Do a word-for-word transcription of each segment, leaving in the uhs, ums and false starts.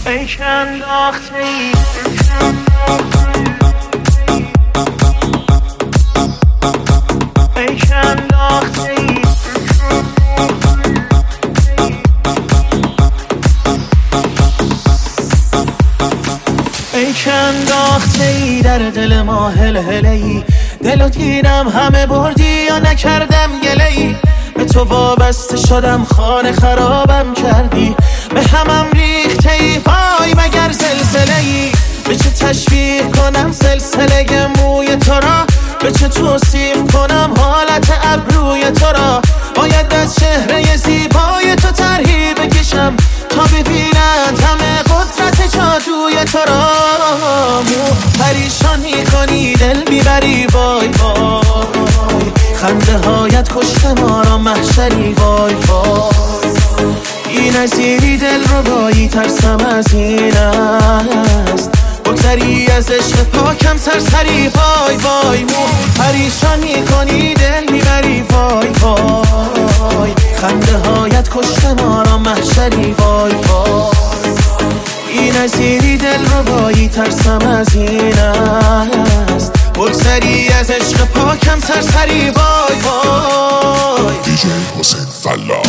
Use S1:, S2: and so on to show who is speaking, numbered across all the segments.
S1: ای که انداخته ای ای که انداخته ای ای که انداخته ای در دل ما هلهله ای دلو دیدم همه بردی یا نکردم گله ای به تو وابسته شدم خانه خرابم کردی به همم ریخته ای وای مگر زلزله ای به چه تشبیه کنم سلسله موی تو را به چه توصیف کنم حالت ابروی تو را باید از چهره زیبای تو طرحی بکشم تا ببینند همه قدرت جادوی تو را مو پریشان میکنی دل میبری وای وای خنده هایت کشته ما را محشری وای وای این نظیری دل رو بایی ترسم از این است بگذری از عشق پاکم سرسری وای وای مو پریشان میکنی دل میبری وای وای خنده هایت کشته ما را محشری وای وای این نظیری دل رو بایی ترسم از این است بگذری از عشق پاکم سرسری وای وای
S2: دیجی حسین فلا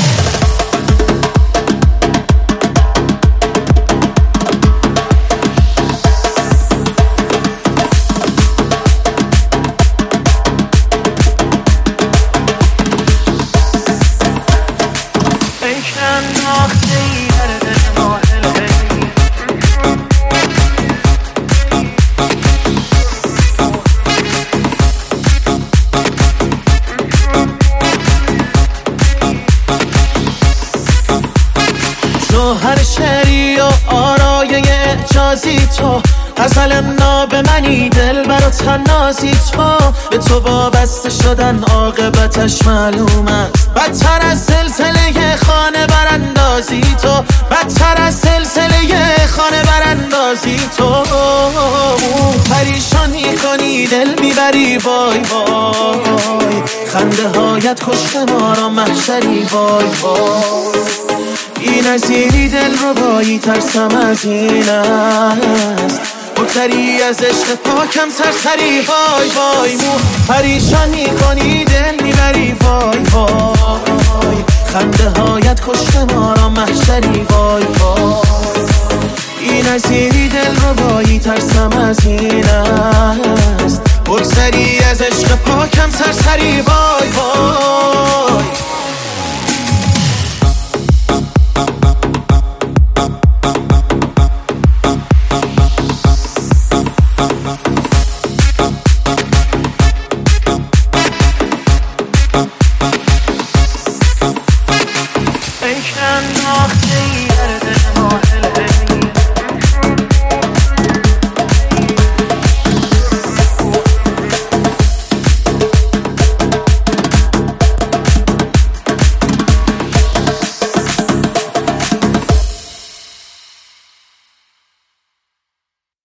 S1: هر شعری و آرای اعجازی تو غزل ناب منی دل برا تنازی تو به تو وابسته شدن عاقبتش معلوم است بدتر از سلسله خانه براندازی تو بدتر از سلسله خانه براندازی تو پریشان میکنی دل میبری وای وای خنده هایت کشته ما را محشری وای وای این نظیری دل رو بایی ترسم از این است بگذری از عشق پاکم سرسری وای وای مو پریشان میکنی دل میبری وای وای خنده هایت کشته ما را محشری وای وای این نظیری دل رو بایی ترسم از این است بگذری از عشق پاکم سرسری وای وای